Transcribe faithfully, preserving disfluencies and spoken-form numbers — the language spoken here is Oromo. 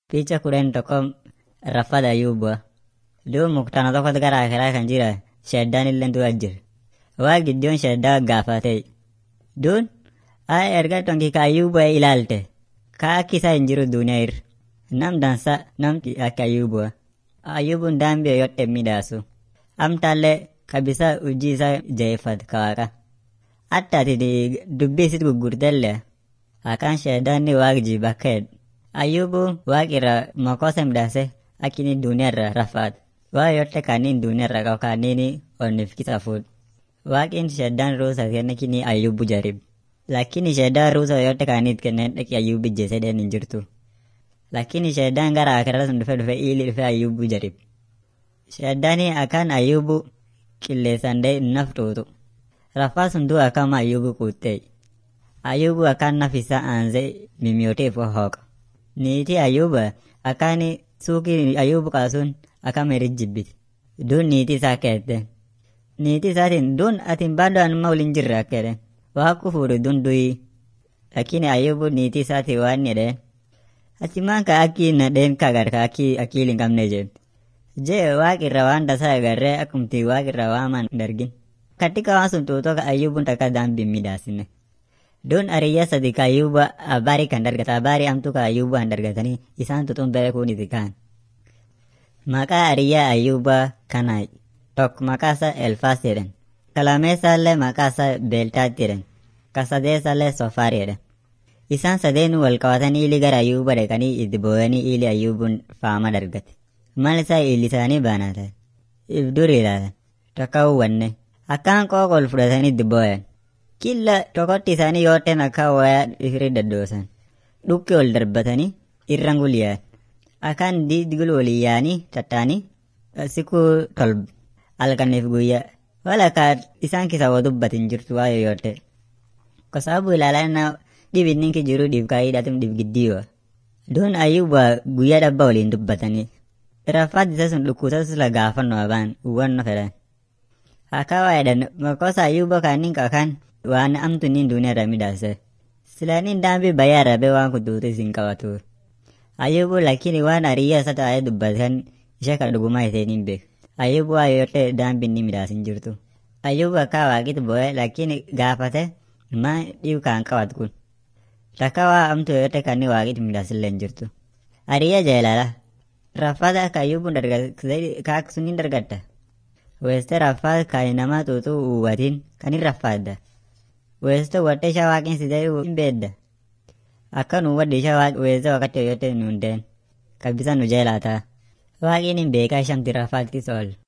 Picha kudhan tokko Raffat Ayyuubaa. Duub muktaana tokkotu gara akiraa kan jira sheddaan illee dura jira. Waa gidduun sheddaa gaafatee. Duun haa erga tonki ka Ayyuubaa ilaalte ka akki isaa hin jiru duniyaa irra. Nam dansa namti akka Ayyuubaa. Ayyuubuun daambii yodhe midhaasu. Amtaallee kabisa hojii isaa jaheeffatu ka waaqa. Hatta ati dubbii isit gurgurtellee akkaan sheddaanni waaq jiba akka jedhu. Ayyuubuun waaq irra makosa midhaase akkini duniyaa irra rafaatu. Waa yote kanin dunia raka kanini onifikisa food. Wakin shedan rusa kena kini Ayyubu jarib. Lakini shedan rusa yote kanit kena ki Ayyubu jese den injirtu. Lakini shedan gara akara sundufe dufe ili dufe Ayyubu jarib. Shedani akan Ayyubu kille sande naftutu. Rafa sundu akama Ayyubu kute. Ayyubu akan nafisa anze mimiote fo hok. Niti Ayyuba akani suki Ayyubu kasun akka merit jibbiti. Duun niitii isaa keette. Niitii isaatiin duun atiin baaduu anuma waliin jirra akka jedhe. Waaqu fuudhu duun duyi. Lakini Ayyubu niitii isaatii waan jedhe. Ati maanka akki nadheen kagarka akki akkiil hin qabne jedhe. Jee waaqirra waan tasaa agarree akkumti waaqirra waaman dargin. Katika waan sun tuutoo ka Ayyubuun takka daambiin midhaasine. Duun ariyya sadi ka Ayyuba abaarii kan dargata. Abaarii amtuu ka Ayyuba han dargatanii isaan tutuun beekuun iti kaan. Maqaa ariyyaa Ayyuubaa kanaa tokko maqaasaa Elfaas jedhan. Kalameessaallee maqaasaa Beeltaat jedhan. Kasadeessaallee Sofaar jedhan. Isaan sadeenuu wal qabatanii ili gara Ayyuuba dhaqanii itti boo'anii ili Ayyuubuun faama dargate. Mal isaa illisaanii baanaatan. Ibduri ilaalan. Takka uwwanne. Akkaan qooqa ol fudhatanii itti boo'an. Killa tokkotti isaanii yooteen akka wayaa ifirii daddoosan. Dhukki ol darbatanii irraan gulyaan. Akan digul waliyaanii tattaanii siku tolba halkaniif guyyaa walakkaa isaan kisa waa dubbatin jirtu waa yoyote. Kosaabu ilaalaa dhib ninki jiru dhib kaayiidhaatum dhib giddiiwa. Duun Ayyuubaa guyyaa dhabba waliin dubbatanii. Rafaat isa sun dhukkuutas la gaafannoo abaan uwwanno fedhan. Akka waa jedhan makosa Ayyuubaa kaaniin kakaan waan amtu niin duuniyaa irra midhaase. Silaaniin daambii bayyaa rabee waan kutuutis hin qabatu. Ayyubu lakini waan ariyyaa isa taa'ee dubbatan ishee kan dhugumaa isheeniin beeku. Ayyubu waa yote daambiin ni midhaasin jirtu. Ayyubu akka waaqitti bo'ee lakini gaafate maa dhiibu kan qabatu kun. Takka waa amtu yote kan ni waaqitti midhaasillee hin jirtu. Ariyyaa jeelala. Raffaata akka Ayyubuun dargata kaak suniin dargatta. Weeste raffaata kan namaa tuutuu uwwatiin kan hin raffaadda. Weeste watte ishaa waaqin sidee hin beedda. Akka nu waddi ishaa waaqi weessa wakati yoyote nuundeen. Kabisa nu jeelaataa. Waaqiin hin beekaa shamti Rafaat kisool.